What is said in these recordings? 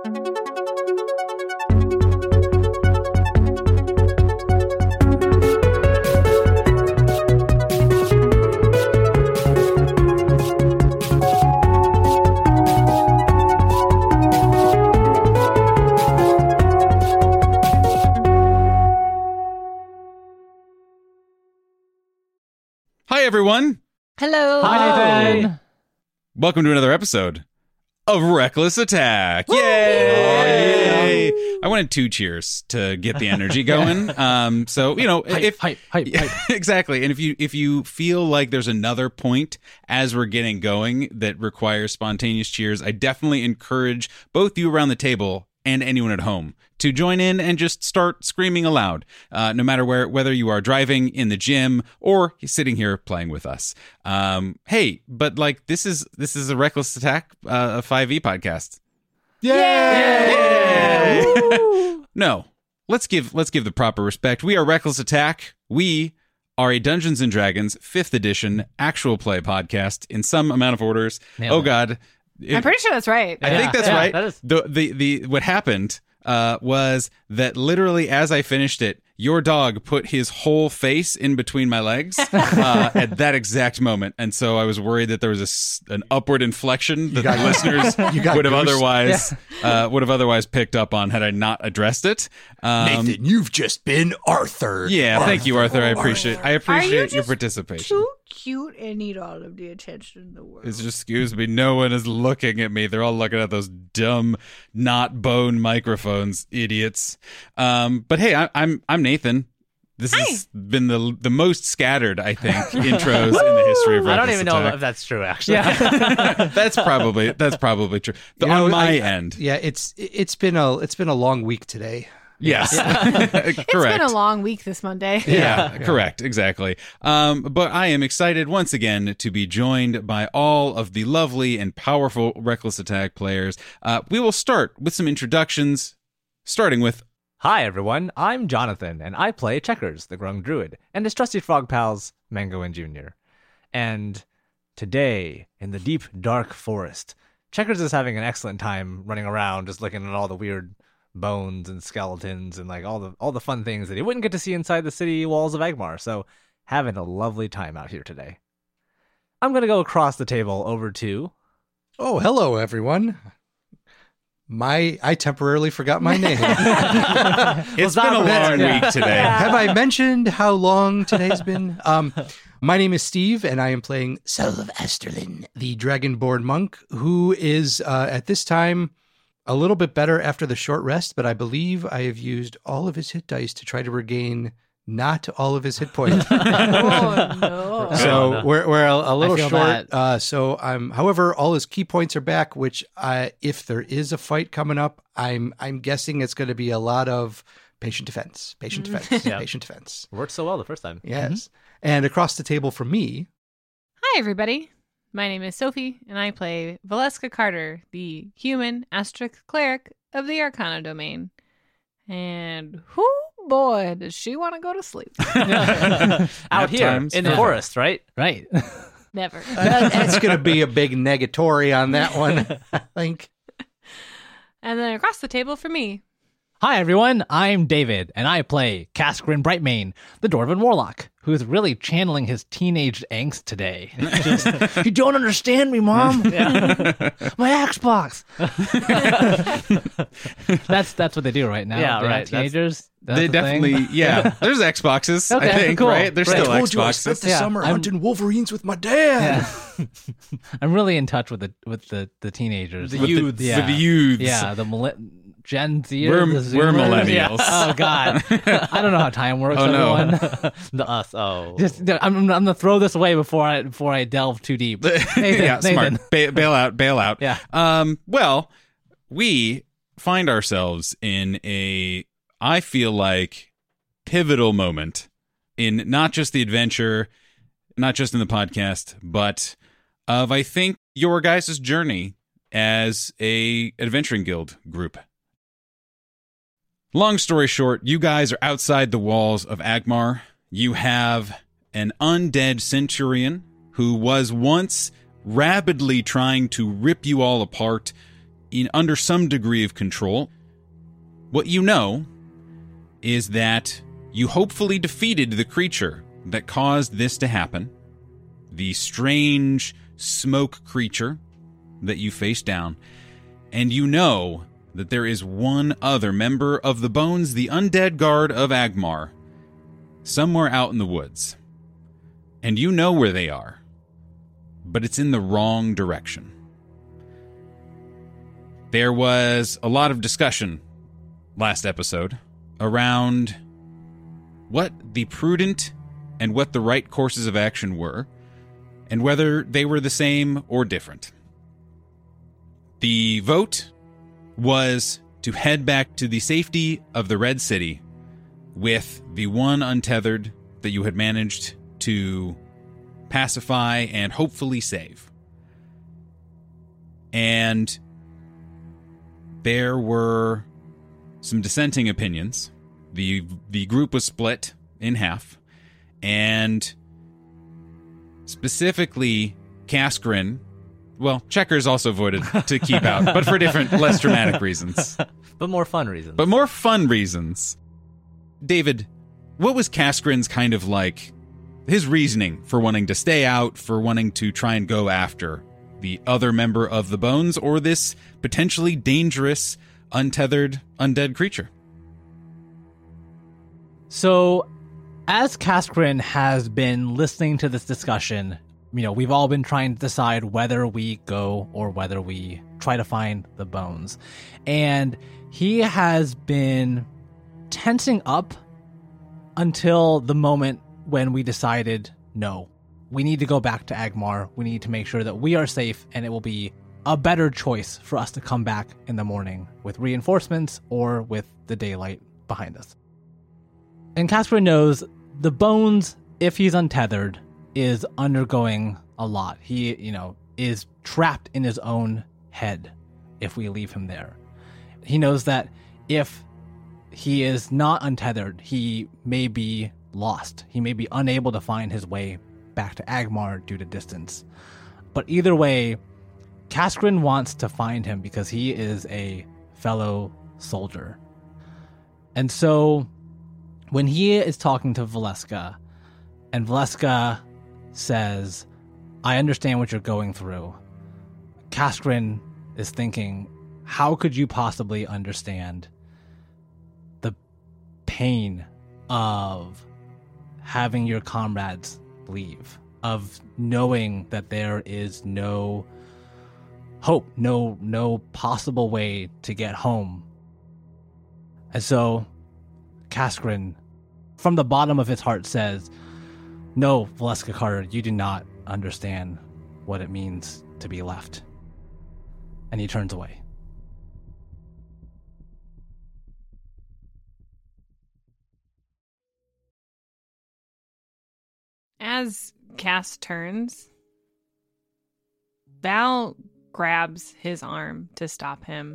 Hi, everyone. Hello. Hi, Nathan. Welcome to another episode of Reckless Attack. Yay! I wanted 2 cheers to get the energy going. So, you know, Hype. exactly. And if you feel like there's another point as we're getting going that requires spontaneous cheers, I definitely encourage both you around the table and anyone at home to join in and just start screaming aloud, no matter whether you are driving, in the gym, or sitting here playing with us. Hey, but like this is a Reckless Attack, a 5e podcast. Yay! No, let's give the proper respect. We are Reckless Attack. We are a Dungeons and Dragons 5th edition actual play podcast in some amount of orders. Nailed it. God. I'm pretty sure that's right. I think that's right. That is... The what happened was that literally as I finished it, your dog put his whole face in between my legs at that exact moment, and so I was worried that there was an upward inflection that the listeners would have otherwise picked up on had I not addressed it. Nathan, you've just been Arthur. Yeah, thank you, Arthur. I appreciate your just participation. Too cute and need all of the attention in the world. It's just, excuse me, no one is looking at me. They're all looking at those dumb, not bone microphones, idiots. But hey, I'm Nathan. This has been the most scattered, I think, intros in the history of Reckless I don't even know Attack. if that's true, actually. That's probably true. On my end. Yeah, it's been a long week today. Yes. Correct. It's been a long week this Monday. Yeah, correct. Exactly. But I am excited once again to be joined by all of the lovely and powerful Reckless Attack players. We will start with some introductions, starting with... Hi, everyone. I'm Jonathan, and I play Checkers, the Grung Druid, and his trusty frog pals, Mango and Junior. And today, in the deep, dark forest, Checkers is having an excellent time running around, just looking at all the weird bones and skeletons and like all the fun things that he wouldn't get to see inside the city walls of Agmar. So having a lovely time out here today. I'm gonna go across the table over to... Oh, hello, everyone. I temporarily forgot my name. It's been a long week today. Have I mentioned how long today's been? My name is Steve, and I am playing Selv Esterlin, the Dragonborn monk, who is, at this time, a little bit better after the short rest, but I believe I have used all of his hit dice to try to regain not all of his hit points. Oh, no. So we're a little feel short. So however, all his key points are back, which if there is a fight coming up, I'm guessing it's going to be a lot of patient defense. Worked so well the first time. Yes. And across the table from me. Hi, everybody. My name is Sophie, and I play Valeska Carter, the human asterisk cleric of the Arcana domain. And whoo boy, does she want to go to sleep. Out here in the forest, right? Right. Never. That's going to be a big negatory on that one, I think. And then across the table for me. Hi, everyone. I'm David, and I play Kaskrin Brightmane, the Dwarven Warlock, who is really channeling his teenage angst today. Just, you don't understand me, Mom. My Xbox. That's what they do right now. Yeah, They're right. Teenagers. They definitely, yeah. There's Xboxes, I think, cool. right? There's still I spent Xboxes. the summer hunting Wolverines with my dad. I'm really in touch with the teenagers. The youths. Yeah. With the youths. Yeah, the Gen Z. We're Zoomers. millennials. Oh God, I don't know how time works. Oh, no. everyone. The us. Oh. Just, I'm gonna throw this away before I delve too deep. Nathan, Yeah, smart. Bail out. Yeah. Well, we find ourselves in I feel like, pivotal moment in not just the adventure, not just in the podcast, but of, I think, your guys' journey as a adventuring guild group. Long story short, you guys are outside the walls of Agmar. You have an undead centurion who was once rapidly trying to rip you all apart, under some degree of control. What you know is that you hopefully defeated the creature that caused this to happen, the strange smoke creature that you faced down, and you know that there is one other member of the Bones, the undead guard of Agmar, somewhere out in the woods. And you know where they are, but it's in the wrong direction. There was a lot of discussion last episode around what the prudent and what the right courses of action were, and whether they were the same or different. The vote was to head back to the safety of the Red City with the one untethered that you had managed to pacify and hopefully save. And there were some dissenting opinions. The group was split in half, and specifically Kaskrin, well, Checkers also voted to keep out, but for different, less dramatic reasons. But more fun reasons. But more fun reasons. David, what was Kaskrin's kind of like, his reasoning for wanting to stay out, for wanting to try and go after the other member of the Bones, or this potentially dangerous, untethered, undead creature? So, as Kaskrin has been listening to this discussion, we've all been trying to decide whether we go or whether we try to find the Bones. And he has been tensing up until the moment when we decided, no, we need to go back to Agmar. We need to make sure that we are safe, and it will be a better choice for us to come back in the morning with reinforcements or with the daylight behind us. And Kaskrin knows the Bones, if he's untethered, is undergoing a lot. He, is trapped in his own head if we leave him there. He knows that if he is not untethered, he may be lost. He may be unable to find his way back to Agmar due to distance. But either way, Kaskrin wants to find him because he is a fellow soldier. And so when he is talking to Valeska, and Valeska says, I understand what you're going through, Kaskrin is thinking, how could you possibly understand the pain of having your comrades leave, of knowing that there is no hope, no possible way to get home? And so Kaskrin, from the bottom of his heart, says, no, Valeska Carter, you do not understand what it means to be left. And he turns away. As Cass turns, Val grabs his arm to stop him.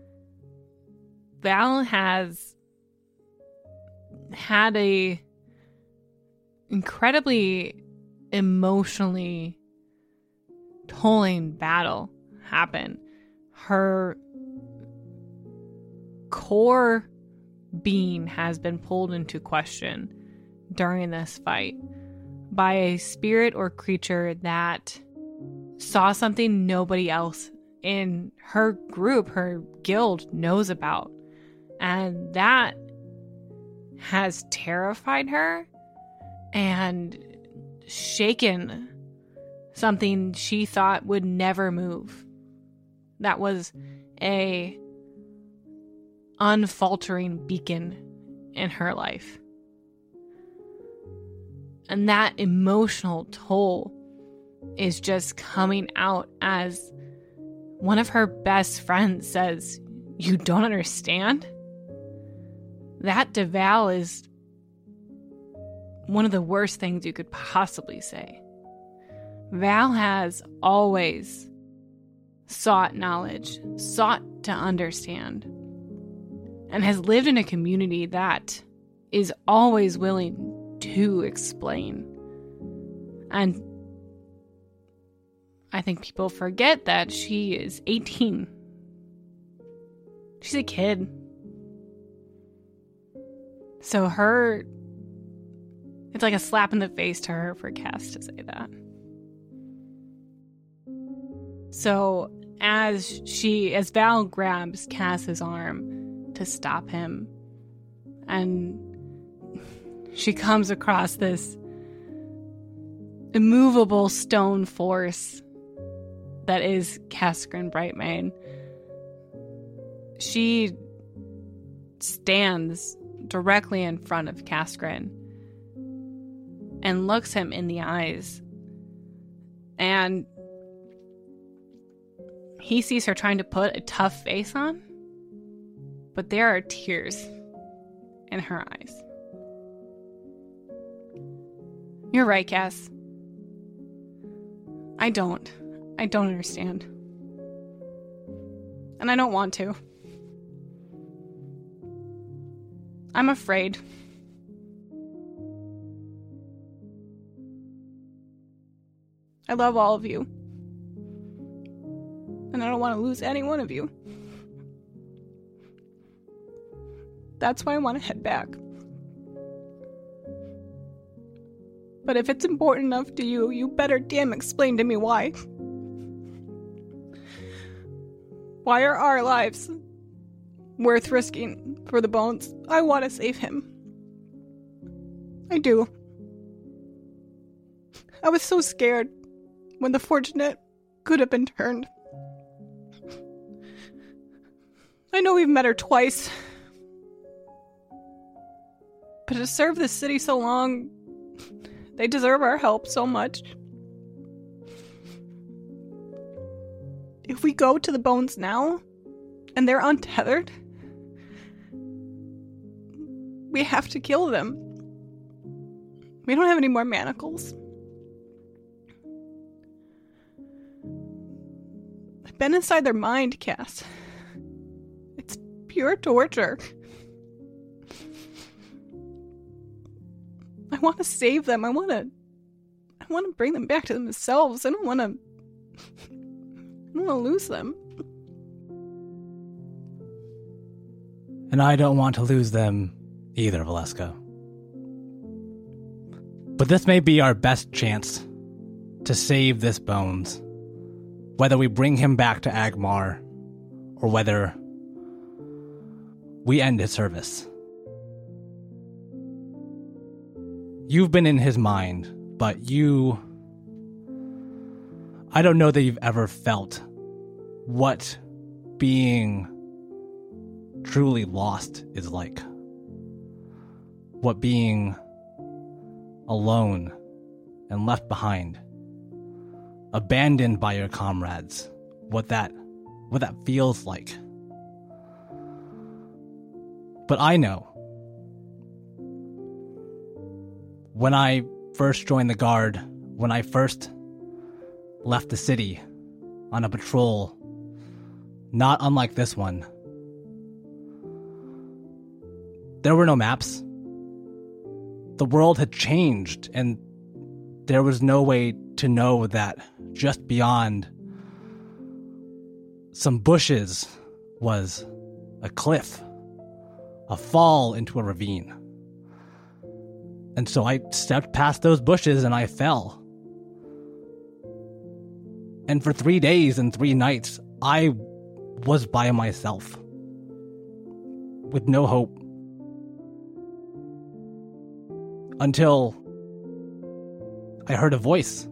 Val has had a incredibly emotionally tolling battle happen. Her core being has been pulled into question during this fight by a spirit or creature that saw something nobody else in her group, her guild, knows about. And that has terrified her and shaken something she thought would never move. That was a unfaltering beacon in her life. And that emotional toll is just coming out as one of her best friends says, "You don't understand?" That to Val is one of the worst things you could possibly say. Val has always sought knowledge, sought to understand, and has lived in a community that is always willing to explain. And I think people forget that she is 18 She's a kid. So it's like a slap in the face to her for Cass to say that. So as Val grabs Cass's arm to stop him, and she comes across this immovable stone force that is Casgrin Brightmane, she stands directly in front of Casgrin and looks him in the eyes. And he sees her trying to put a tough face on, but there are tears in her eyes. You're right, Cass. I don't understand. And I don't want to. I'm afraid. I love all of you. And I don't want to lose any one of you. That's why I want to head back. But if it's important enough to you, you better damn explain to me why. Why are our lives worth risking for the bones? I want to save him. I do. I was so scared when the fortunate could have been turned. I know we've met her twice. But to serve this city so long, they deserve our help so much. If we go to the bones now, and they're untethered, we have to kill them. We don't have any more manacles. I've been inside their mind, Cass. It's pure torture. I want to save them. I want to bring them back to themselves. I don't want to lose them. And I don't want to lose them either, Valeska. But this may be our best chance to save this Bones. Whether we bring him back to Agmar, or whether we end his service. You've been in his mind, but I don't know that you've ever felt what being truly lost is like. What being alone and left behind, abandoned by your comrades, what that feels like. But I know. When I first joined the Guard, when I first left the city on a patrol, not unlike this one, there were no maps. The world had changed, and there was no way to know that just beyond some bushes was a cliff, a fall into a ravine. And so I stepped past those bushes and I fell. And for 3 days and 3 nights, I was by myself, with no hope. Until I heard a voice.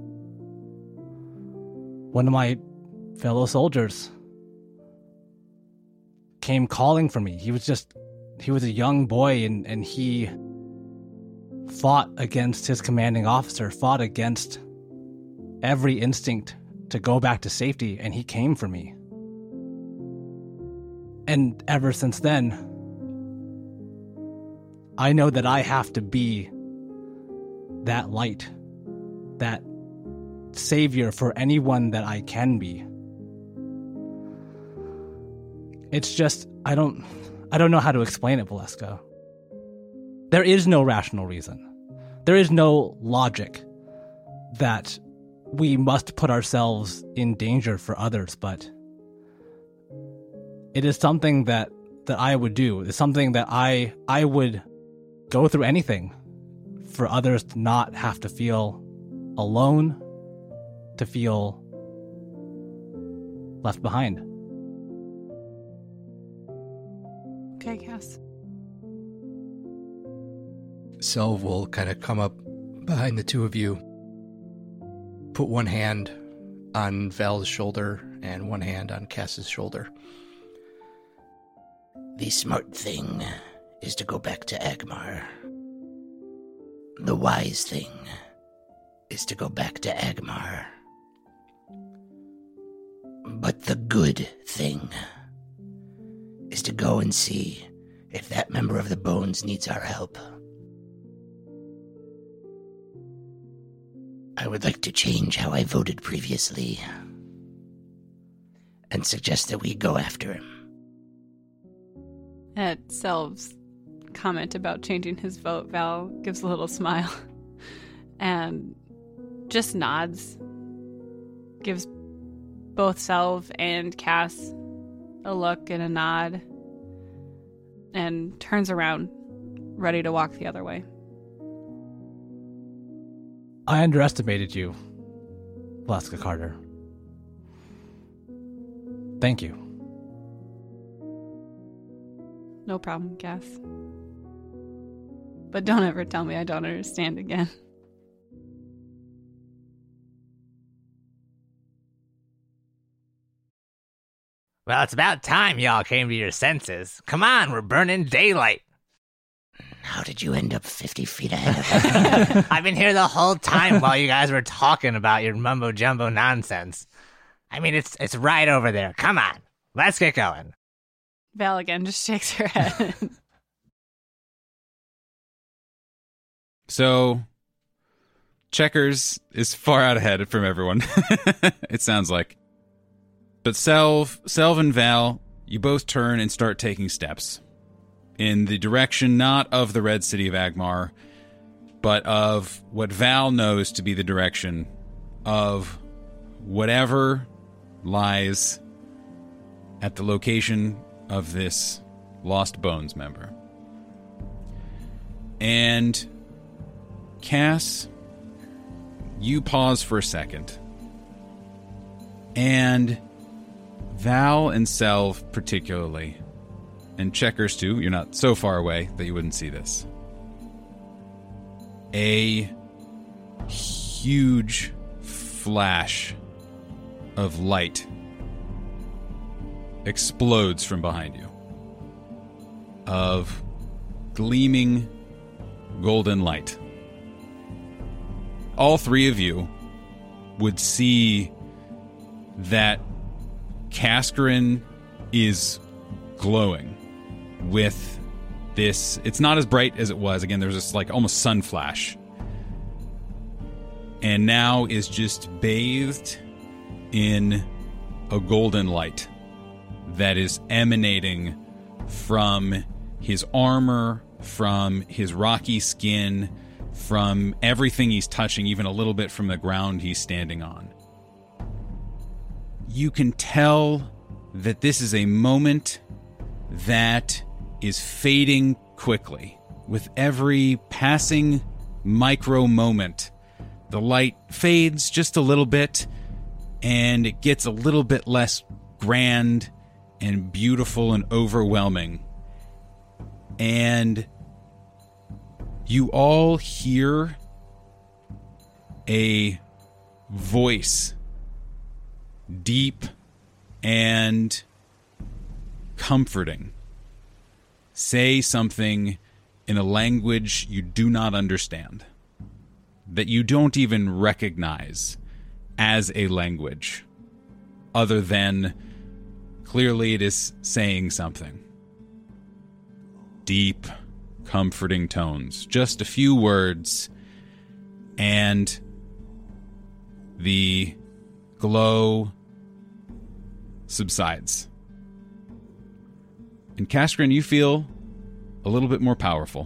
One of my fellow soldiers came calling for me. He was a young boy, and he fought against his commanding officer, fought against every instinct to go back to safety, and he came for me. And ever since then, I know that I have to be that light, that savior for anyone that I can be. It's just, I don't know how to explain it, Valeska. There is no rational reason. There is no logic that we must put ourselves in danger for others, but it is something that that I would do. It's something that I would go through anything for others to not have to feel alone, to feel left behind. Okay, Cass. Selv will kind of come up behind the two of you, put one hand on Val's shoulder and one hand on Cass's shoulder. The smart thing is to go back to Agmar. The wise thing is to go back to Agmar. But the good thing is to go and see if that member of the Bones needs our help. I would like to change how I voted previously and suggest that we go after him. At Selv's comment about changing his vote, Val gives a little smile and just nods. Gives both Selv and Cass a look and a nod and turns around, ready to walk the other way. I underestimated you, Valeska Carter. Thank you. No problem, Cass. But don't ever tell me I don't understand again. Well, it's about time y'all came to your senses. Come on, we're burning daylight. How did you end up 50 feet ahead of us? I've been here the whole time while you guys were talking about your mumbo-jumbo nonsense. I mean, it's right over there. Come on, let's get going. Val again just shakes her head. So, Checkers is far out ahead from everyone, it sounds like. But Selv and Val, you both turn and start taking steps in the direction not of the Red City of Agmar, but of what Val knows to be the direction of whatever lies at the location of this Lost Bones member. And Cass, you pause for a second. And Val and Selv particularly, and Checkers too, you're not so far away that you wouldn't see this. A huge flash of light explodes from behind you. Of gleaming golden light. All three of you would see that Cascarin is glowing with this. It's not as bright as it was. Again, there's this like almost sun flash. And now is just bathed in a golden light that is emanating from his armor, from his rocky skin, from everything he's touching, even a little bit from the ground he's standing on. You can tell that this is a moment that is fading quickly. With every passing micro moment, the light fades just a little bit, and it gets a little bit less grand and beautiful and overwhelming. And you all hear a voice, deep and comforting, say something in a language you do not understand, that you don't even recognize as a language, other than clearly it is saying something. Deep, comforting tones. Just a few words, and the glow subsides. And Cascarin, you feel a little bit more powerful.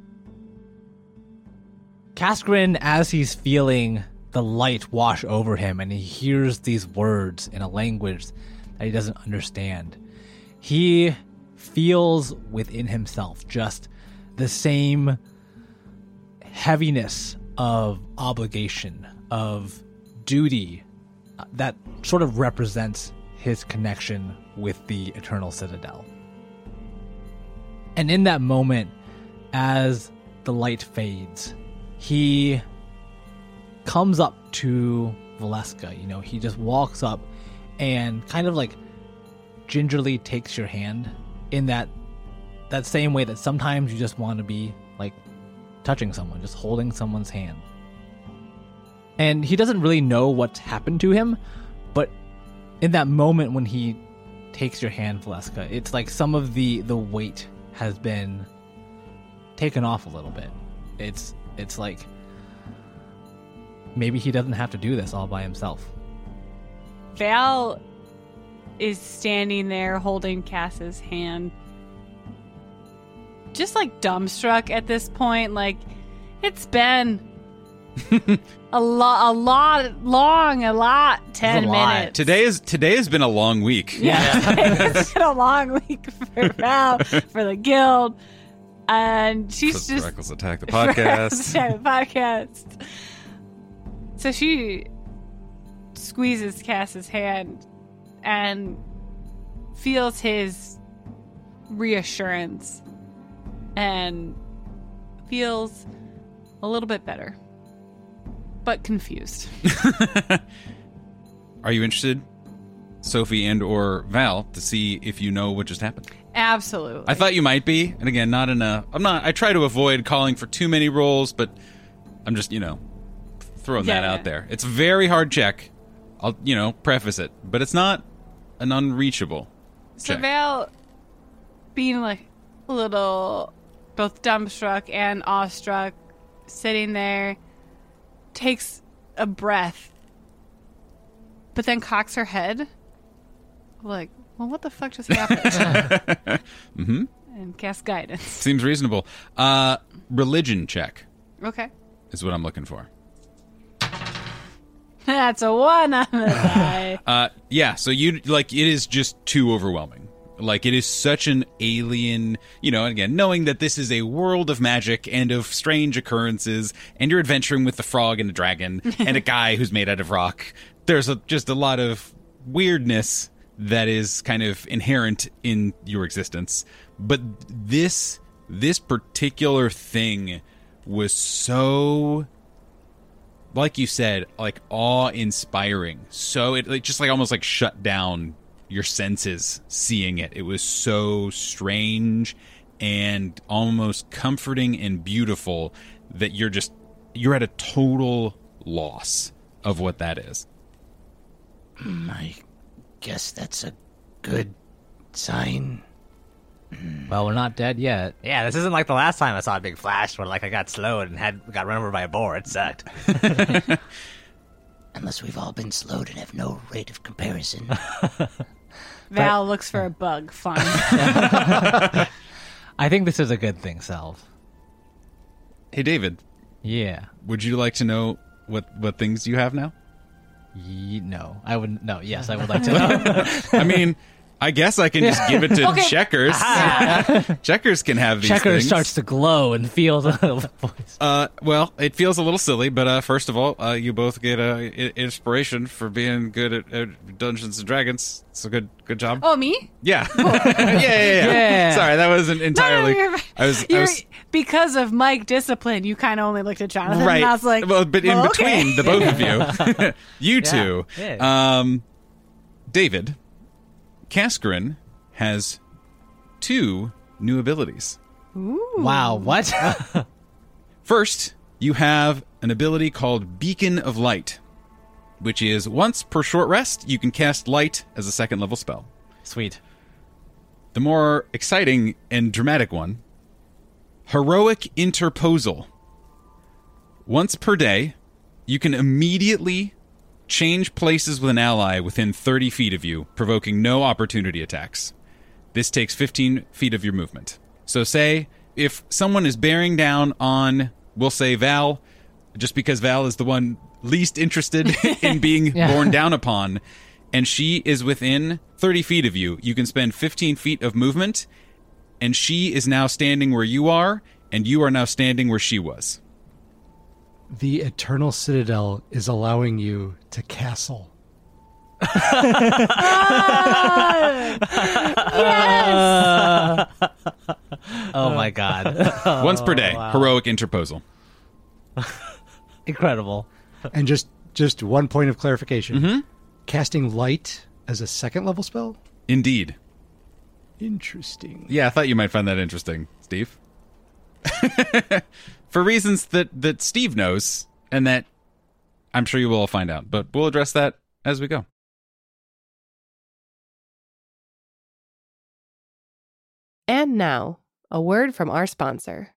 Cascarin, as he's feeling the light wash over him and he hears these words in a language that he doesn't understand, he feels within himself just the same heaviness of obligation, of duty that sort of represents his connection with the Eternal Citadel. And in that moment, as the light fades, he comes up to Valeska. You know, he just walks up and kind of like gingerly takes your hand in that same way that sometimes you just want to be like touching someone, just holding someone's hand. And he doesn't really know what's happened to him, but in that moment when he takes your hand, Valeska, it's like some of the weight has been taken off a little bit. It's like maybe he doesn't have to do this all by himself. Val is standing there holding Cass's hand, just like dumbstruck at this point. Like, it's been a lot, 10 minutes. Today has been a long week. Yeah. It's been a long week for Val, for the guild. And she's just... Reckless Attack the podcast. So she squeezes Cass's hand and feels his reassurance and feels a little bit better, but confused. Are you interested, Sophie and or Val, to see if you know what just happened? Absolutely. I thought you might be, and again, I try to avoid calling for too many rolls, but I'm just, throwing that out there. It's a very hard check. I'll, preface it, but it's not an unreachable check. So Val, being like a little both dumbstruck and awestruck, sitting there, takes a breath, but then cocks her head, like, well, what the fuck just happened? Mm-hmm. And casts guidance. Seems reasonable. Religion check. Okay. Is what I'm looking for. That's a 1 on the die. Yeah, so it is just too overwhelming. Like, it is such an alien, again, knowing that this is a world of magic and of strange occurrences, and you're adventuring with the frog and a dragon and a guy who's made out of rock. There's just a lot of weirdness that is kind of inherent in your existence. But this particular thing was so, like you said, like awe-inspiring. So it just like almost like shut down your senses seeing it. It was so strange and almost comforting and beautiful that you're at a total loss of what that is. I guess that's a good sign. Well, we're not dead yet. Yeah, this isn't like the last time I saw a big flash where, like, I got slowed and got run over by a boar. It sucked. Unless we've all been slowed and have no rate of comparison. Val looks for a bug. Fine. I think this is a good thing, Salve. Hey, David, Yeah. would you like to know what things you have now? No. I would. No. Yes, I would like to know. I mean, I guess I can just give it to Checkers. Checkers can have these Checkers things. starts to glow and feels a little voice. Well, it feels a little silly, but first of all, you both get inspiration for being good at Dungeons and Dragons. So good job. Oh, me? Yeah. Yeah. Sorry, that wasn't entirely. No, I was because of Mike discipline, you kind of only looked at Jonathan, right. and I was like, well, but in okay. between the both of you, you two, David, Cascarin has 2 new abilities. Wow. What? First, you have an ability called Beacon of Light, which is once per short rest, you can cast light as a 2nd level spell. Sweet. The more exciting and dramatic one, Heroic Interposal. Once per day, you can immediately change places with an ally within 30 feet of you, provoking no opportunity attacks. This takes 15 feet of your movement. So say, if someone is bearing down on, we'll say Val, just because Val is the one least interested in being borne down upon, and she is within 30 feet of you, you can spend 15 feet of movement and she is now standing where you are, and you are now standing where she was. The Eternal Citadel is allowing you to castle. Yes! Oh my god. Once per day, wow. heroic interposal. Incredible. And just one point of clarification. Mm-hmm. Casting light as a second level spell? Indeed. Interesting. Yeah, I thought you might find that interesting, Steve. For reasons that Steve knows, and that I'm sure you will all find out. But we'll address that as we go. And now, a word from our sponsor.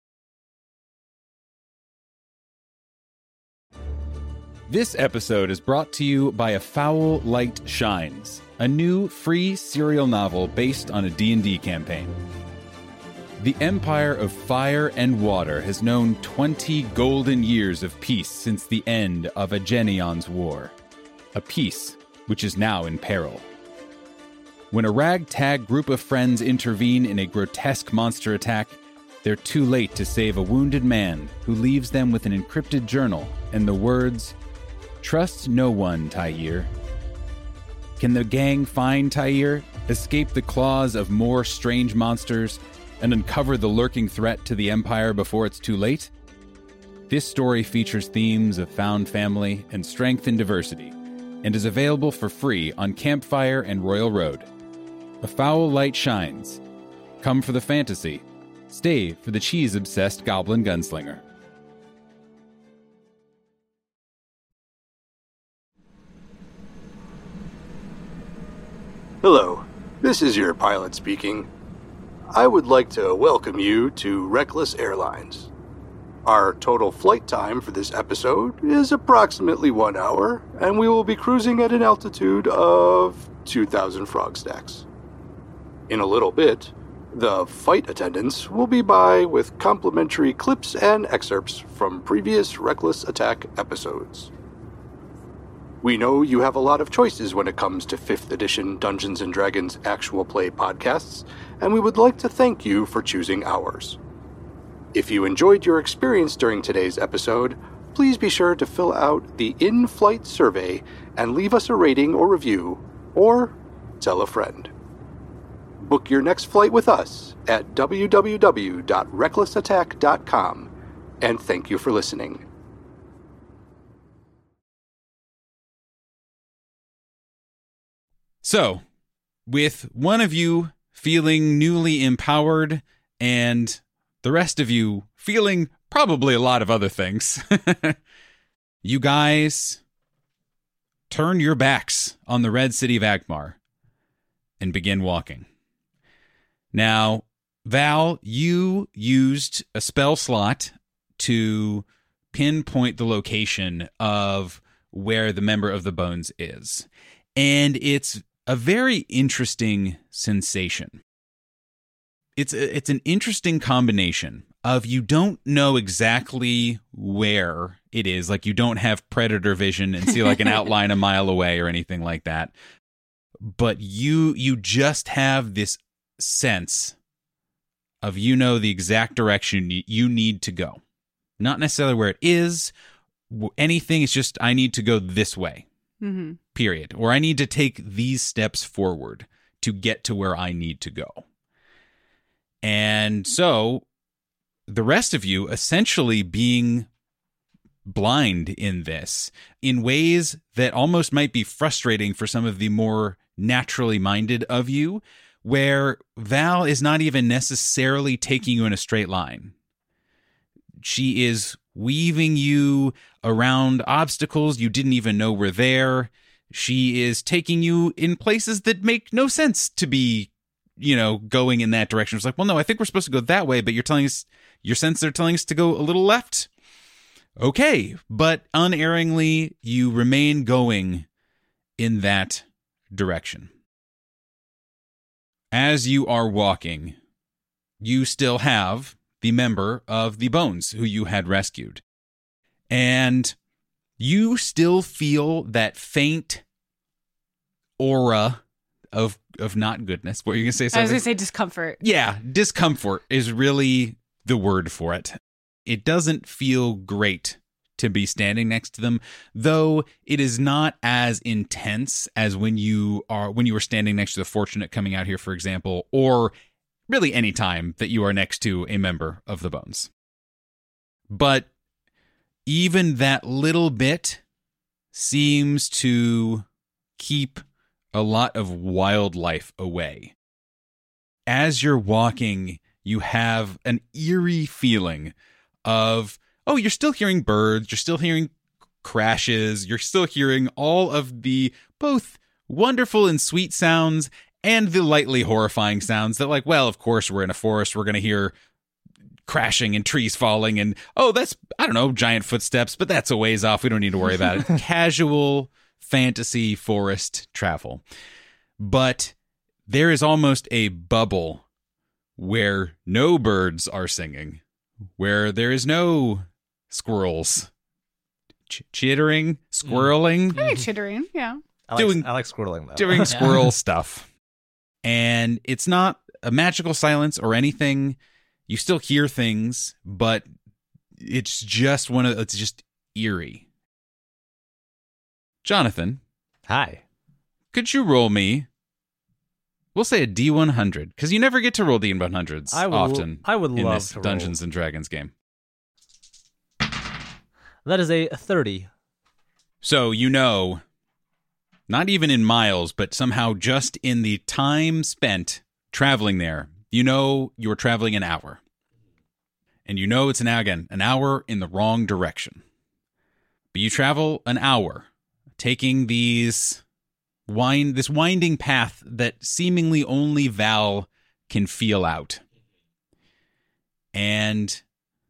This episode is brought to you by A Foul Light Shines, a new free serial novel based on a D&D campaign. The Empire of Fire and Water has known 20 golden years of peace since the end of Agenion's War, a peace which is now in peril. When a ragtag group of friends intervene in a grotesque monster attack, they're too late to save a wounded man who leaves them with an encrypted journal and the words, "Trust no one, Tyir." Can the gang find Tyir, escape the claws of more strange monsters, and uncover the lurking threat to the Empire before it's too late? This story features themes of found family and strength and diversity, and is available for free on Campfire and Royal Road. A Foul Light Shines. Come for the fantasy. Stay for the cheese-obsessed goblin gunslinger. Hello, this is your pilot speaking. I would like to welcome you to Reckless Airlines. Our total flight time for this episode is approximately 1 hour, and we will be cruising at an altitude of 2,000 frog stacks. In a little bit, the flight attendants will be by with complimentary clips and excerpts from previous Reckless Attack episodes. We know you have a lot of choices when it comes to 5th edition Dungeons & Dragons actual play podcasts, and we would like to thank you for choosing ours. If you enjoyed your experience during today's episode, please be sure to fill out the in-flight survey and leave us a rating or review, or tell a friend. Book your next flight with us at www.recklessattack.com, and thank you for listening. So, with one of you feeling newly empowered and the rest of you feeling probably a lot of other things, you guys turn your backs on the Red City of Agmar and begin walking. Now, Val, you used a spell slot to pinpoint the location of where the member of the Bones is. And it's a very interesting sensation. It's an interesting combination of you don't know exactly where it is. Like you don't have predator vision and see like an outline a mile away or anything like that. But you just have this sense of the exact direction you need to go. Not necessarily where it is, anything. It's just I need to go this way. Mm-hmm. Period. Or I need to take these steps forward to get to where I need to go. And so the rest of you essentially being blind in this in ways that almost might be frustrating for some of the more naturally minded of you, where Val is not even necessarily taking you in a straight line. She is weaving you around obstacles you didn't even know were there. She is taking you in places that make no sense to be, going in that direction. It's like, well, no, I think we're supposed to go that way, but you're telling us, your senses are telling us to go a little left. Okay, but unerringly, you remain going in that direction. As you are walking, you still have the member of the Bones who you had rescued. And you still feel that faint aura of not goodness. What are you going to say, I was Sophie? going to say discomfort. Yeah, discomfort is really the word for it. It doesn't feel great to be standing next to them, though it is not as intense as when you were standing next to the Fortunate coming out here, for example, or really any time that you are next to a member of the Bones. But even that little bit seems to keep a lot of wildlife away. As you're walking, you have an eerie feeling of, oh, you're still hearing birds, you're still hearing crashes, you're still hearing all of the both wonderful and sweet sounds and the lightly horrifying sounds that, like, well, of course, we're in a forest, we're going to hear crashing and trees falling and, oh, that's, I don't know, giant footsteps, but that's a ways off. We don't need to worry about it. Casual fantasy forest travel. But there is almost a bubble where no birds are singing, where there is no squirrels chittering, squirreling, Maybe chittering, yeah. I like squirreling, though. doing squirrel stuff. And it's not a magical silence or anything. You still hear things, but it's just it's just eerie. Jonathan. Hi. Could you roll me, we'll say a D100, because you never get to roll D100s often I would in love this to roll. Dungeons & Dragons game. That is a 30. So not even in miles, but somehow just in the time spent traveling there, you're traveling an hour. And it's an hour in the wrong direction. But you travel an hour, taking this winding path that seemingly only Val can feel out. And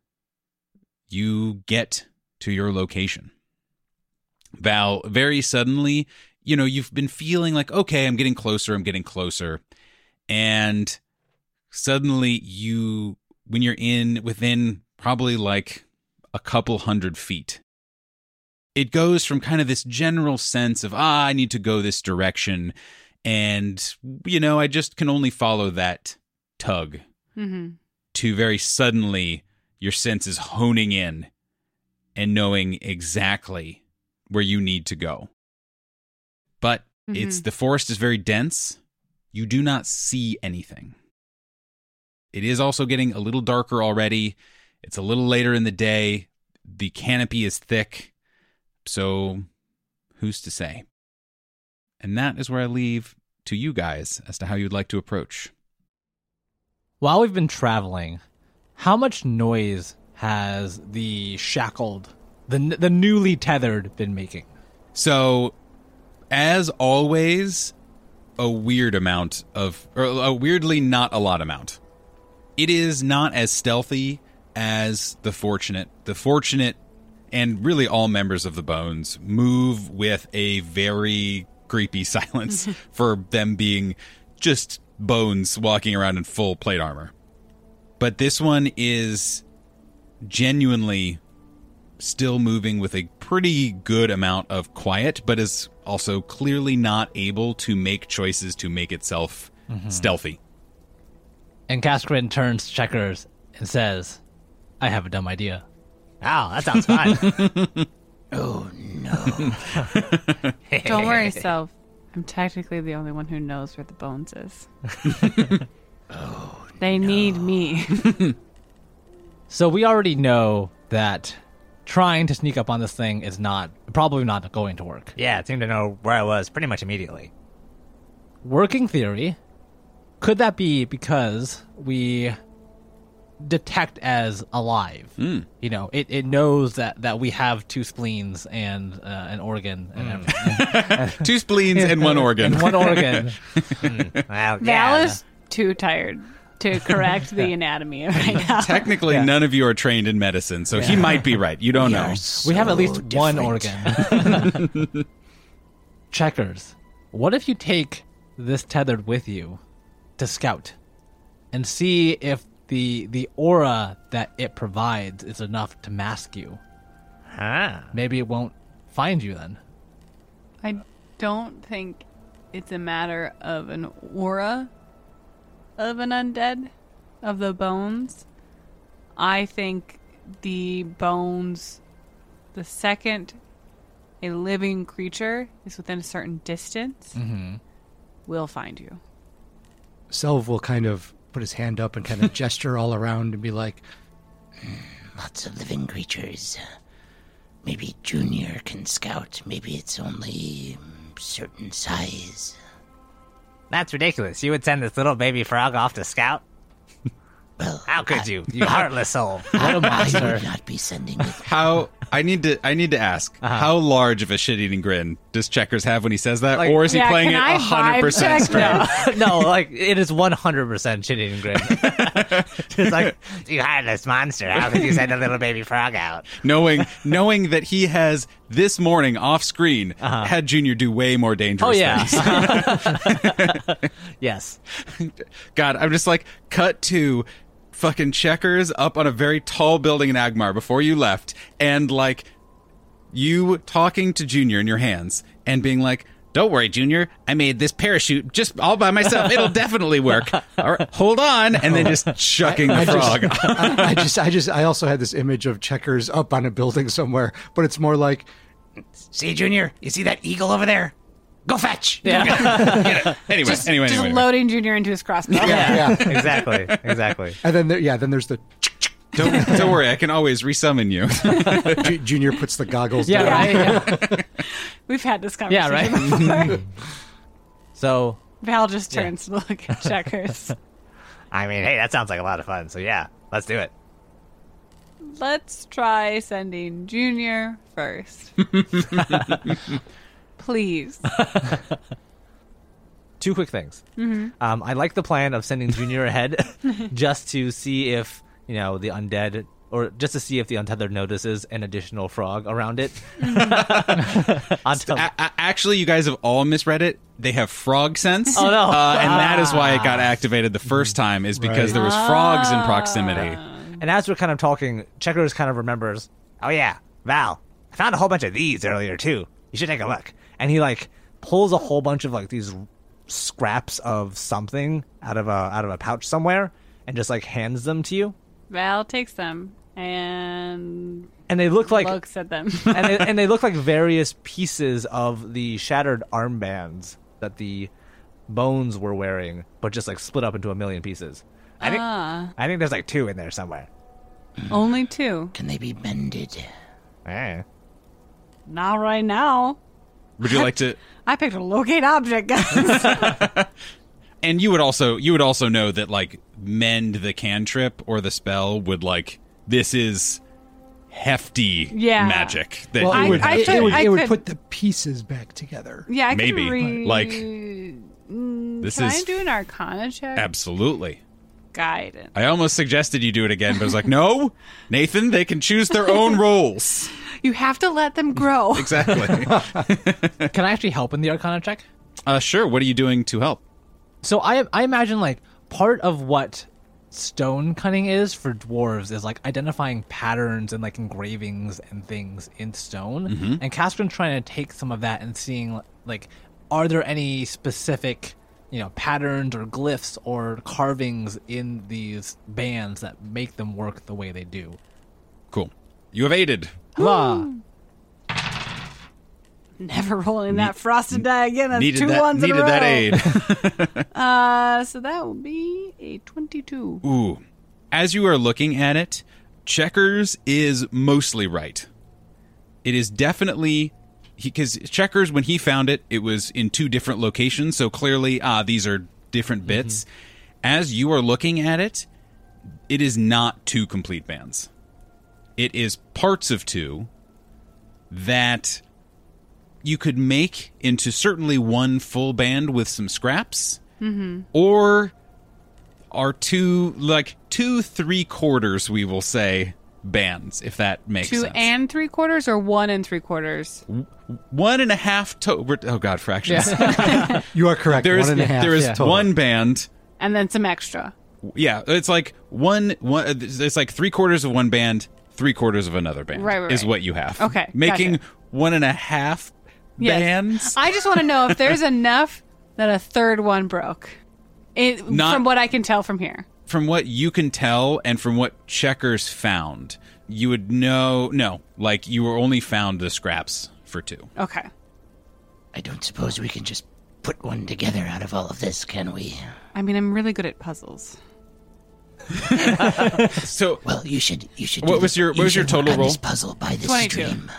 you get to your location. Val, very suddenly, you've been feeling like, okay, I'm getting closer. And suddenly when you're within probably like a couple 100 feet, it goes from kind of this general sense of, I need to go this direction. And, I just can only follow that tug, to very suddenly your senses honing in and knowing exactly where you need to go. But the forest is very dense. You do not see anything. It is also getting a little darker already. It's a little later in the day. The canopy is thick. So who's to say? And that is where I leave to you guys as to how you'd like to approach. While we've been traveling, how much noise has the shackled, the newly tethered been making? So, as always, a weird amount or a weirdly not a lot amount. It is not as stealthy as the Fortunate. The Fortunate, and really all members of the Bones, move with a very creepy silence for them being just bones walking around in full plate armor. But this one is genuinely still moving with a pretty good amount of quiet, but is also clearly not able to make choices to make itself stealthy. And Kaskrin turns to Checkers and says, I have a dumb idea. Oh, that sounds fun. Oh, no. Don't worry, Soph. I'm technically the only one who knows where the Bones is. They need me. So we already know that trying to sneak up on this thing is probably not going to work. Yeah, it seemed to know where I was pretty much immediately. Working theory, could that be because we detect as alive? It knows that we have two spleens and an organ and everything. Two spleens and one organ. And one organ. Well, Val yeah. is too tired to correct the anatomy right now. Technically, none of you are trained in medicine, so he might be right. You don't know. We have at least one organ. Checkers, what if you take this tethered with you to scout and see if the aura that it provides is enough to mask you? Ah. Maybe it won't find you then. I don't think it's a matter of an aura of an undead, of the bones. I think the bones, the second a living creature is within a certain distance, will find you. Selv will kind of put his hand up and kind of gesture all around and be like, Lots of living creatures. Maybe Junior can scout. Maybe it's only certain size. That's ridiculous. You would send this little baby frog off to scout? Well, How could you heartless soul? I monster. would not be sending it. How I need to ask, how large of a shit-eating grin does Checkers have when he says that? Or is he Yeah, playing it can I vibe 100% check straight? No, like it is 100% shit-eating grin. It's like, you heartless monster. How could you send a little baby frog out? Knowing that he has this morning off screen had Junior do way more dangerous Oh yeah. things. Yes. God, I'm just like, cut to fucking Checkers up on a very tall building in Agmar before you left, and like you talking to Junior in your hands and being like, "Don't worry, Junior, I made this parachute just all by myself. It'll definitely work. All right, hold on," and then just chucking the frog. I also had this image of Checkers up on a building somewhere, but it's more like, See, Junior, you see that eagle over there? Go fetch. Anyway, Just anyway. loading Junior into his crossbow. yeah. Exactly. And then then there's the Don't worry, I can always resummon you. Junior puts the goggles Yeah, down. right. Yeah. We've had this Yeah, conversation right. before. So, Val just turns to look at Checkers. I mean, hey, that sounds like a lot of fun. So yeah, let's do it. Let's try sending Junior first. Please. two quick things. I like the plan of sending Junior ahead just to see if, the undead, or just to see if the untethered notices an additional frog around it. Actually, you guys have all misread it. They have frog sense. Oh, no. And that is why it got activated the first time, is because there was frogs in proximity. And as we're kind of talking, Checkers kind of remembers, Oh yeah, Val, I found a whole bunch of these earlier too. You should take a look. and he pulls a whole bunch of these scraps of something out of a pouch somewhere and just hands them to you. Val takes them and they look like looks at them. and they look like various pieces of the shattered armbands that the bones were wearing, but just split up into a million pieces. I think there's 2 in there somewhere. Only 2. Can they be mended? Eh. Not right now. Would you like to? I picked a locate object, guys. And you would also know that mend the cantrip or the spell would this is hefty magic that Well, you would have to. it would could- put the pieces back together. Yeah, I Maybe. could This can is- I do an Arcana check? Absolutely. Guidance. I almost suggested you do it again, but I was like, no, Nathan, they can choose their own roles. You have to let them grow. Exactly. Can I actually help in the Arcana check? Sure. What are you doing to help? So I imagine part of what stone cutting is for dwarves is identifying patterns and engravings and things in stone. And Caskrin's trying to take some of that and seeing are there any specific patterns or glyphs or carvings in these bands that make them work the way they do. Cool. You have aided. Hurrah! Never rolling that frosted die again. That's Needed 2 ones in a row. that aid. So that will be a 22. Ooh. As you are looking at it, Checkers is mostly right. It is definitely... Because Checkers, when he found it, it was in 2 different locations, so clearly, these are different bits. As you are looking at it, it is not 2 complete bands. It is parts of 2 that you could make into certainly 1 full band with some scraps, or are 2 3/4, we will say, bands, if that makes 2 sense. and 3/4 or 1 and 3/4? 1.5 oh god, fractions. You are correct. There is 1.5. there is total. 1 band. And then some extra. Yeah, it's one. It's 3/4 of 1 band, 3/4 of another band. Right, is right. what you have. Okay, making gotcha. 1.5 Yes. bands. I just want to know if there's enough that a third one broke. From what I can tell from here. From what you can tell and from what Checkers found, you would know... No, like, you were only found the scraps for 2. Okay. I don't suppose we can just put one together out of all of this, can we? I mean, I'm really good at puzzles. So, well, you should. What was your total roll? This puzzle by this 22. stream.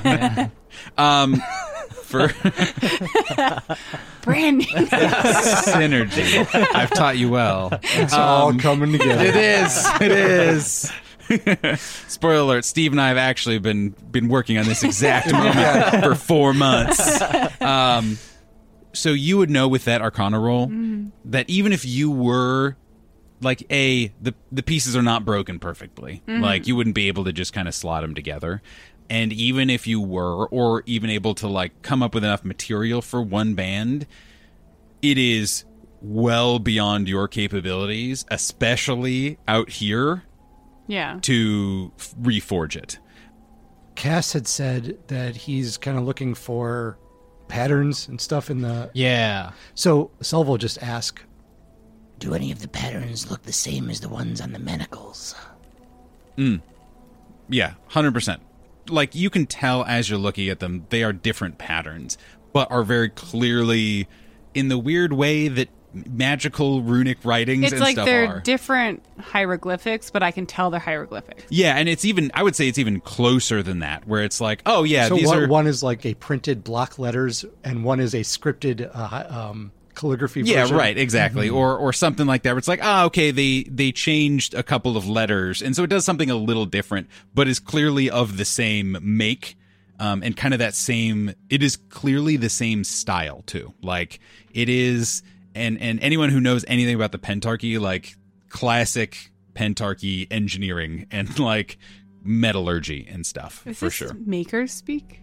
For branding synergy, I've taught you well. It's all coming together. It is. Spoiler alert: Steve and I have actually been working on this exact moment for 4 months. So you would know with that Arcana roll that even if you were like the pieces are not broken perfectly, like you wouldn't be able to just kind of slot them together. And even if you were, or even able to like come up with enough material for one band, it is well beyond your capabilities, especially out here. Yeah. To reforge it. Cass had said that he's kind of looking for patterns and stuff in the... Yeah. So Selvo just asked, do any of the patterns look the same as the ones on the manacles? Yeah, 100%. Like, you can tell as you're looking at them, they are different patterns, but are very clearly in the weird way that magical runic writings it's and like stuff they're are. different hieroglyphics, but I can tell they're hieroglyphics. Yeah, and it's even, I would say it's even closer than that, where it's like, oh yeah, so these are... one is like a printed block letters, and one is a scripted calligraphy yeah, version. right, exactly. Or something like that, where it's like, okay, they changed a couple of letters, and so it does something a little different, but is clearly of the same make, and kind of that same, it is clearly the same style, too. Like, it is... And anyone who knows anything about the Pentarchy, like classic Pentarchy engineering and like metallurgy and stuff, Is for this sure. Makers speak?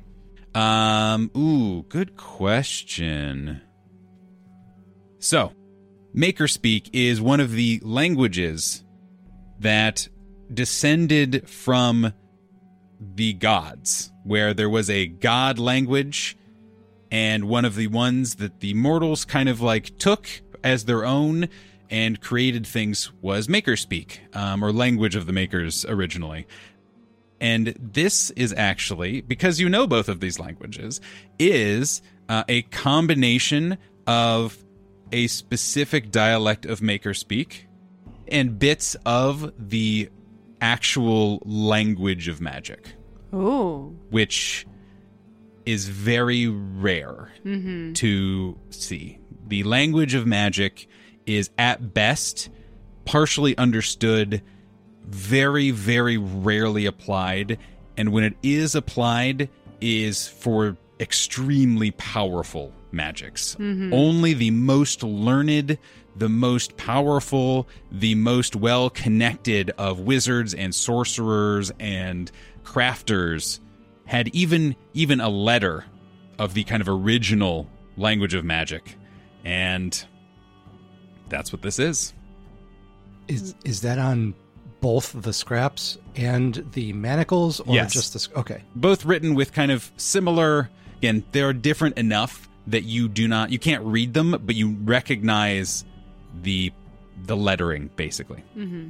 Good question. So, Maker Speak is one of the languages that descended from the gods, where there was a god language. And one of the ones that the mortals kind of like took as their own and created things was Maker Speak, or language of the Makers originally. And this is actually, because you know both of these languages, is a combination of a specific dialect of Maker Speak and bits of the actual language of magic. Ooh. Which is very rare to see. The language of magic is at best partially understood, very, very rarely applied, and when it is applied is for extremely powerful magics. Only the most learned, the most powerful, the most well-connected of wizards and sorcerers and crafters had even a letter of the kind of original language of magic. And that's what this is. Is that on both the scraps and the manacles, or Yes. just the... Okay. Both written with kind of similar... Again, they are different enough that you can't read them, but you recognize the lettering, basically.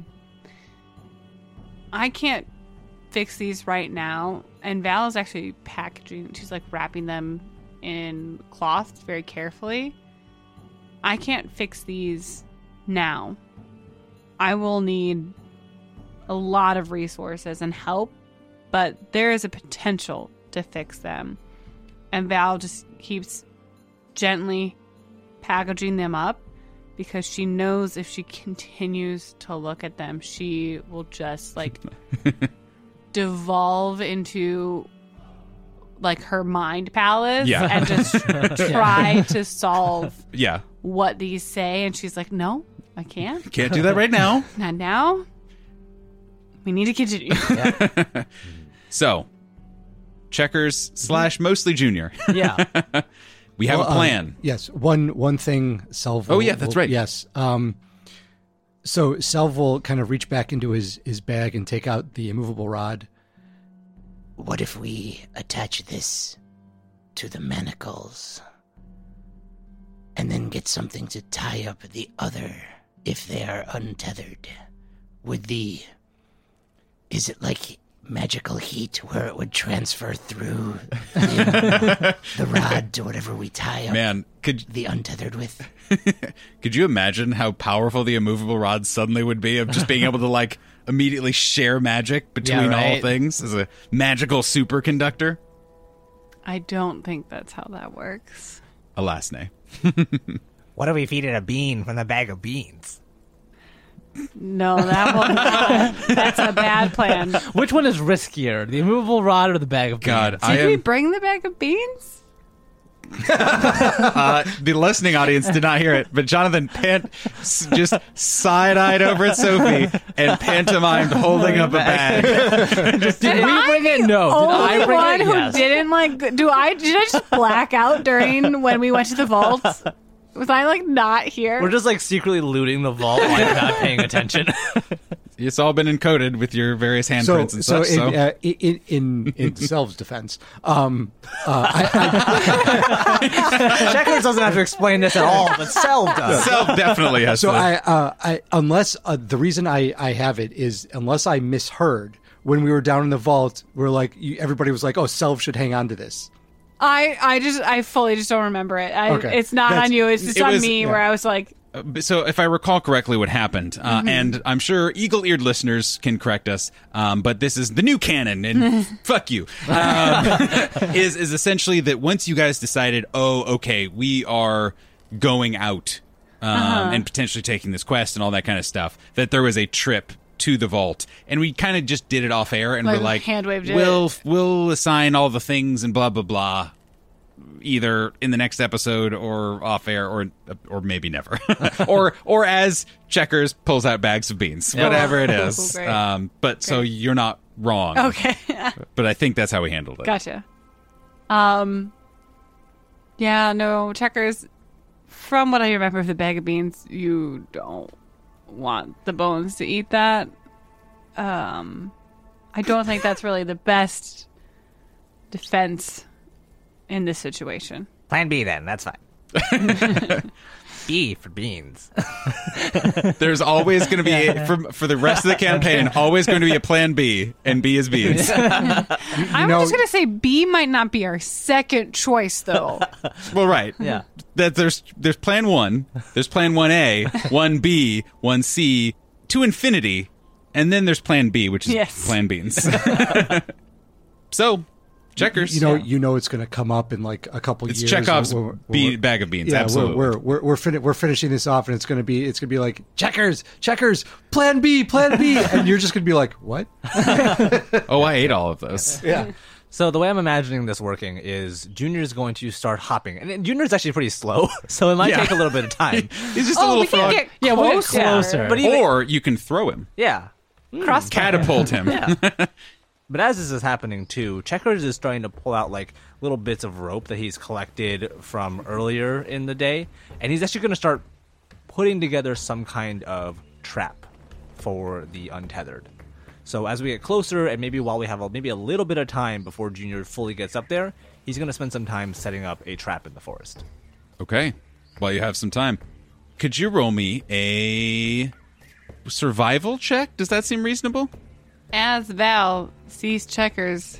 I can't fix these right now, and Val is actually packaging. She's like wrapping them in cloth very carefully. I can't fix these now. I will need a lot of resources and help, but there is a potential to fix them. And Val just keeps gently packaging them up because she knows if she continues to look at them, she will just like devolve into like her mind palace and just try to solve what these say. And she's like, no, I can't. Can't do that right now. Not now. We need to continue. So, Checkers / mostly Junior. Yeah. We have a plan. Yes. One thing Selv will... Oh, yeah, that's right. Yes. So Selv will kind of reach back into his bag and take out the immovable rod. What if we attach this to the manacles? and then get something to tie up the other if they are untethered. Is it like magical heat where it would transfer through the rod to whatever we tie up the untethered with? Could you imagine how powerful the immovable rod suddenly would be of just being able to like immediately share magic between all things as a magical superconductor? I don't think that's how that works. Alas, nay. What if we feed it a bean from the bag of beans? No, that will not. That's a bad plan. Which one is riskier, the immovable rod or the bag of beans? Did we bring the bag of beans? The listening audience did not hear it, but Jonathan just side-eyed over at Sophie and pantomimed holding up a bag. Did we bring it? No. Did I bring one it? who Yes. didn't did I just black out during when we went to the vault? Was I like not here? We're just like secretly looting the vault while you're not paying attention. It's all been encoded with your various handprints and such. In Selv's defense, Checkers doesn't have to explain this at all, but Selv does. Self definitely has so to. unless the reason I have it is unless I misheard when we were down in the vault, we're like everybody was like, "Oh, Selv should hang on to this." I fully just don't remember it. Okay. It's not on you. It's just on me. Where I was like, So if I recall correctly what happened, and I'm sure eagle-eared listeners can correct us, but this is the new canon, and fuck you, is essentially that once you guys decided, oh, okay, we are going out and potentially taking this quest and all that kind of stuff, that there was a trip to the vault, and we kind of just did it off air, and we're like, hand-waved it. We'll assign all the things and blah, blah, blah, either in the next episode or off air or maybe never. or as Checkers pulls out bags of beans, whatever it is. Great. But so you're not wrong. okay, But I think that's how we handled it. gotcha. Yeah, no, Checkers. From what I remember of the bag of beans, you don't want the bones to eat that. I don't think that's really the best defense in this situation. Plan B then, that's fine. B for beans. There's always going to be, for the rest of the campaign, always going to be a plan B, and B is beans. I'm just going to say B might not be our second choice, though. Well, right. Yeah. That there's plan 1, there's plan 1A, 1B, 1C, to infinity, and then there's plan B, which is plan beans. So, Checkers. You know it's going to come up in like a couple It's years. Chekhov's bag of beans. Yeah, absolutely. we're finishing this off, and it's going to be like Checkers, Plan B, and you're just going to be like, what? Oh, I ate all of those. Yeah. So the way I'm imagining this working is Junior's going to start hopping. And Junior's actually pretty slow, so it might take a little bit of time. He's just a little we frog. can get Yeah, we'll get closer. closer. But even, Or you can throw him. yeah. Catapult him. But as this is happening too, Checkers is starting to pull out like little bits of rope that he's collected from earlier in the day, and he's actually going to start putting together some kind of trap for the untethered. So as we get closer, and maybe while we have maybe a little bit of time before Junior fully gets up there, he's going to spend some time setting up a trap in the forest. Okay. While you have some time, could you roll me a survival check? Does that seem reasonable? As Val sees Checkers,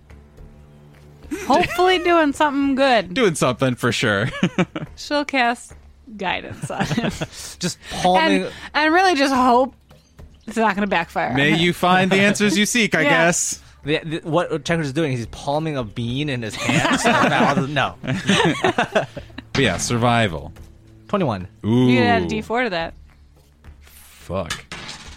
hopefully doing something good, Doing something for sure. she'll cast guidance on him. Just palming. and really just hope it's not going to backfire. on May him. you find the answers you seek, I Yeah. guess. What Checkers is doing is he's palming a bean in his hands. No. But yeah, survival. 21. Ooh. You can add a D4 to that. Fuck.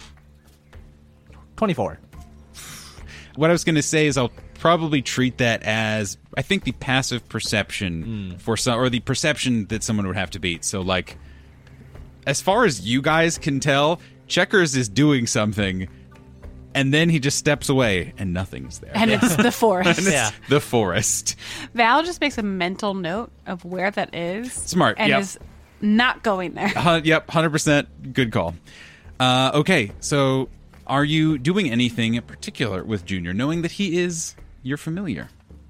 24. What I was going to say is I'll probably treat that as, I think, the passive perception for some, or the perception that someone would have to beat. So, like, as far as you guys can tell, Checkers is doing something, and then he just steps away, and nothing's there. And it's the forest. And it's the forest. Val just makes a mental note of where that is. Smart, And yep. is not going there. Yep, 100% good call. Okay, so are you doing anything in particular with Junior, knowing that he is your familiar?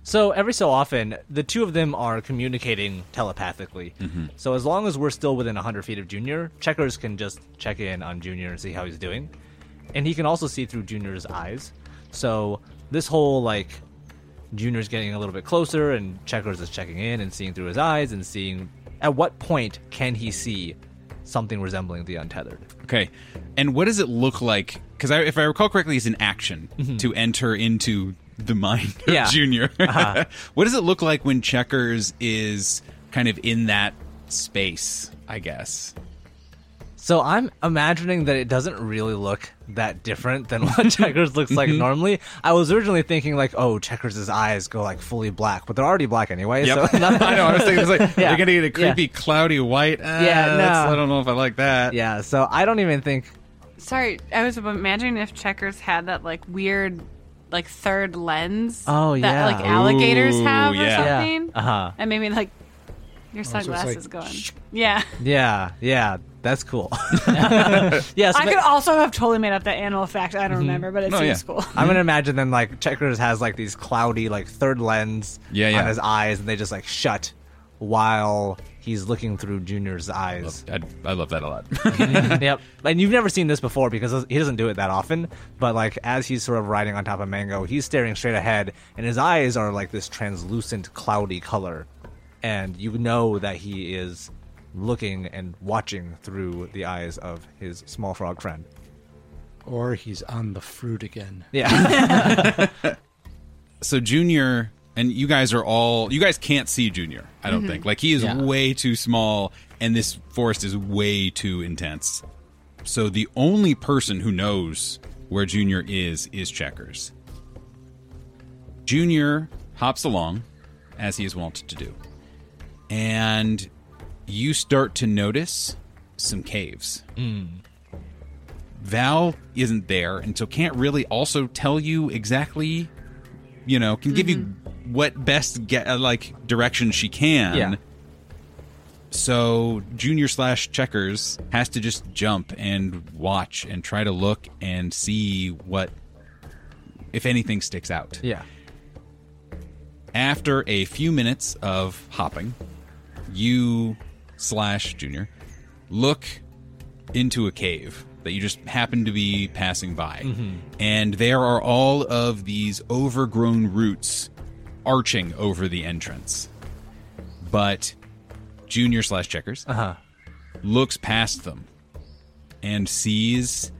So every so often, the two of them are communicating telepathically. So as long as we're still within 100 feet of Junior, Checkers can just check in on Junior and see how he's doing. And he can also see through Junior's eyes. So this whole, like, Junior's getting a little bit closer and Checkers is checking in and seeing through his eyes and seeing at what point can he see something resembling the Untethered. Okay. And what does it look like? Because if I recall correctly, it's an action to enter into the mind of Junior. What does it look like when Checkers is kind of in that space, I guess? So I'm imagining that it doesn't really look that different than what Checkers looks like normally. I was originally thinking like, oh, Checkers' eyes go like fully black, but they're already black anyway. Yep. So I know. I was thinking it's like they're gonna get a creepy cloudy white. I don't know if I like that. Yeah. So I don't even think. Sorry, I was imagining if Checkers had that like weird, like third lens. Oh, that yeah. like alligators Ooh, have or yeah. something. Uh-huh. And maybe like your so it's sunglasses like, going. Yeah. Yeah. That's cool. Yeah. So I could also have totally made up that animal fact. I don't remember, but it No, seems yeah. cool. I'm gonna imagine then like Checkers has like these cloudy like third lens on his eyes, and they just like shut while he's looking through Junior's eyes. I love that a lot. Yep. And you've never seen this before because he doesn't do it that often. But like as he's sort of riding on top of Mango, he's staring straight ahead, and his eyes are like this translucent, cloudy color, and you know that he is looking and watching through the eyes of his small frog friend. Or he's on the fruit again. Yeah. So Junior, and you guys can't see Junior, I don't think. Like, he is way too small, and this forest is way too intense. So the only person who knows where Junior is Checkers. Junior hops along, as he is wont to do. And you start to notice some caves. Val isn't there, and so can't really also tell you exactly, can give you what best direction she can. Yeah. So Junior / Checkers has to just jump and watch and try to look and see what, if anything, sticks out. Yeah. After a few minutes of hopping, you / Junior look into a cave that you just happen to be passing by. And there are all of these overgrown roots arching over the entrance. But Junior / Checkers looks past them and sees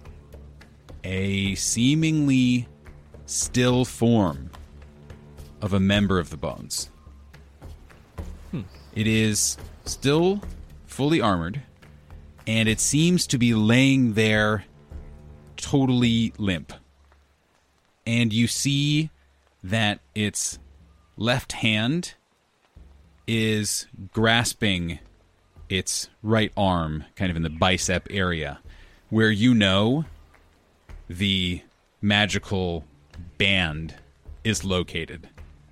a seemingly still form of a member of the Bones. It is still fully armored, and it seems to be laying there totally limp. And you see that its left hand is grasping its right arm, kind of in the bicep area, where the magical band is located.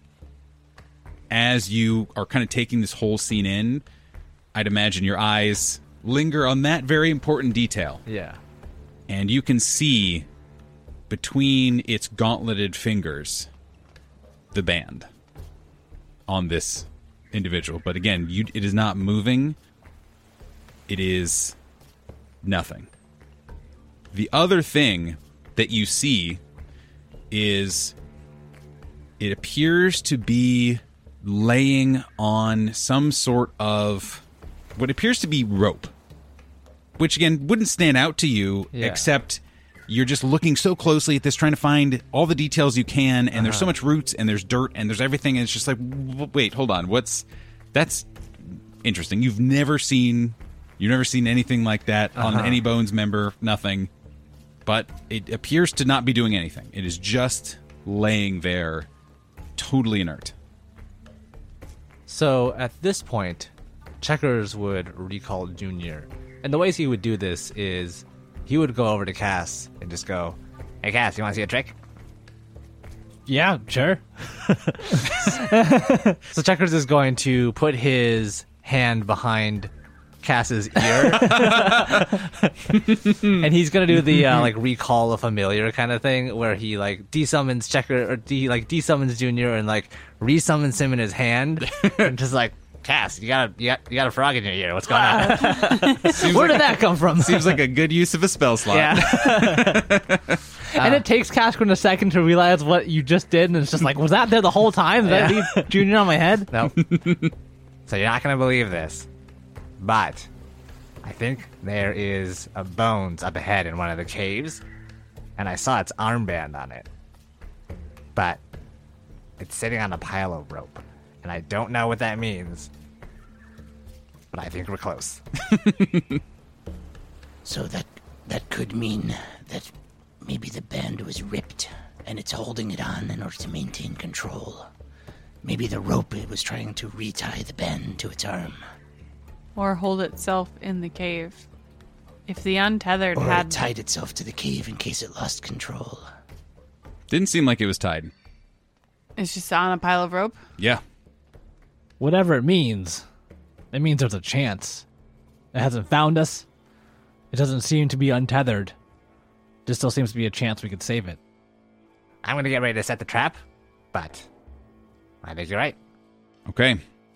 As you are kind of taking this whole scene in, I'd imagine your eyes linger on that very important detail. Yeah. And you can see between its gauntleted fingers the band on this individual. But again, it is not moving. It is nothing. The other thing that you see is it appears to be laying on some sort of what appears to be rope, which again wouldn't stand out to you, except you're just looking so closely at this, trying to find all the details you can, and there's so much roots, and there's dirt, and there's everything, and it's just like, wait, hold on, that's interesting. You've never seen anything like that on any Bones member, nothing, but it appears to not be doing anything. It is just laying there, totally inert. So at this point, Checkers would recall Junior. And the ways he would do this is he would go over to Cass and just go, "Hey, Cass, you want to see a trick?" Yeah, sure. So Checkers is going to put his hand behind Cass's ear. And he's going to do the recall a familiar kind of thing where he desummons Checker or desummons Junior and resummons him in his hand and just Cass, you got a frog in your ear. What's going on? Where did that come from? Seems like a good use of a spell slot. Yeah. And it takes Casquin a second to realize what you just did, and it's just was that there the whole time? Did I leave Junior on my head? No. So you're not going to believe this, but I think there is a bones up ahead in one of the caves, and I saw its armband on it. But it's sitting on a pile of rope, and I don't know what that means, but I think we're close. So that could mean that maybe the band was ripped, and it's holding it on in order to maintain control. Maybe the rope it was trying to retie the band to its arm. Or hold itself in the cave. If the untethered Or had it tied itself to the cave in case it lost control. Didn't seem like it was tied. It's just on a pile of rope. Yeah. Whatever it means there's a chance. It hasn't found us. It doesn't seem to be untethered. There still seems to be a chance we could save it. I'm going to get ready to set the trap, but I think you're right. Okay.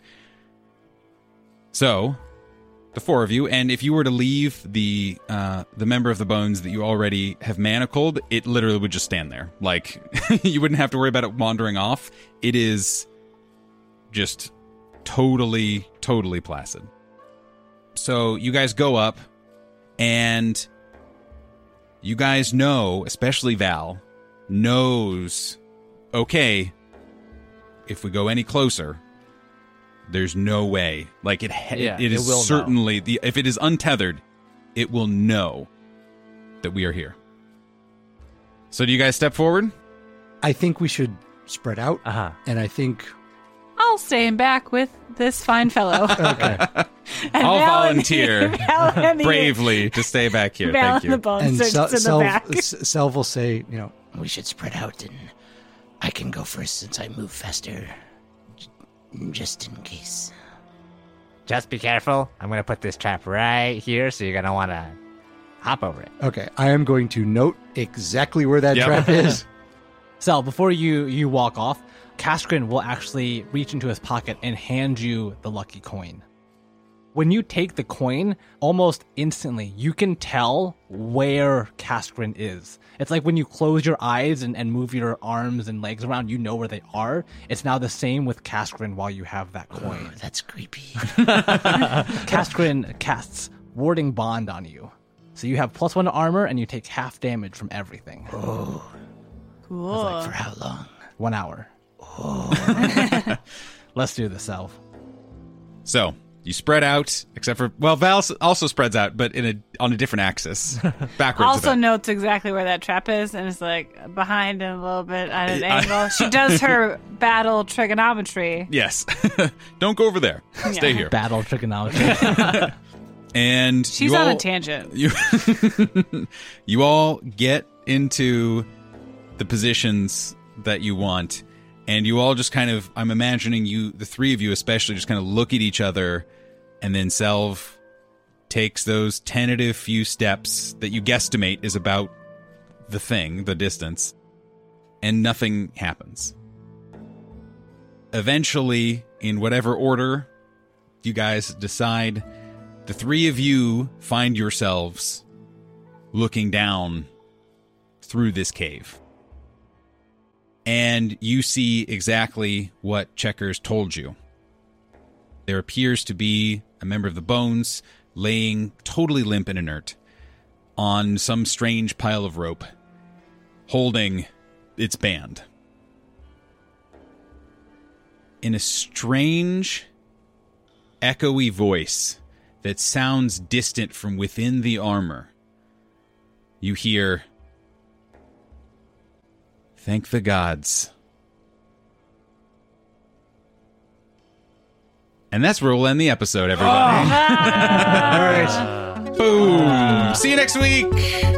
So, the four of you, and if you were to leave the member of the bones that you already have manacled, it literally would just stand there. You wouldn't have to worry about it wandering off. It is just totally placid. So, you guys go up, and you guys know, especially Val, knows, okay, if we go any closer, there's no way. It is certainly, if it is untethered, it will know that we are here. So do you guys step forward? I think we should spread out. Uh-huh. And I think... I'll stay in back with this fine fellow. Okay. I'll volunteer bravely to stay back here. Val Thank you. and the bone And sits in the back. Selv will say, We should spread out, and I can go first since I move faster. Just in case. Just be careful. I'm going to put this trap right here, so you're going to want to hop over it. okay, I am going to note exactly where that trap is. Sel, before you walk off, Casquin will actually reach into his pocket and hand you the lucky coin. When you take the coin, almost instantly, you can tell where Casquin is. It's like when you close your eyes and move your arms and legs around, you know where they are. It's now the same with Casquin while you have that coin. Oh, that's creepy. Casquin casts Warding Bond on you. So you have +1 to armor, and you take half damage from everything. Oh. Cool. For how long? 1 hour. Oh. Let's do this, Self. So, you spread out, except for, Val also spreads out, but on a different axis. Backwards. Also notes exactly where that trap is, and is behind and a little bit at an angle. She does her battle trigonometry. Yes. Don't go over there. Stay here. Battle trigonometry. And she's on a tangent. You all get into the positions that you want, and you all just kind of, I'm imagining the three of you especially, just kind of look at each other, and then Selv takes those tentative few steps that you guesstimate is about the distance, and nothing happens. Eventually, in whatever order you guys decide, the three of you find yourselves looking down through this cave. And you see exactly what Checkers told you. There appears to be a member of the bones laying totally limp and inert on some strange pile of rope, holding its band. In a strange, echoey voice that sounds distant from within the armor, you hear, "Thank the gods." And that's where we'll end the episode, everybody. All right. Boom. See you next week.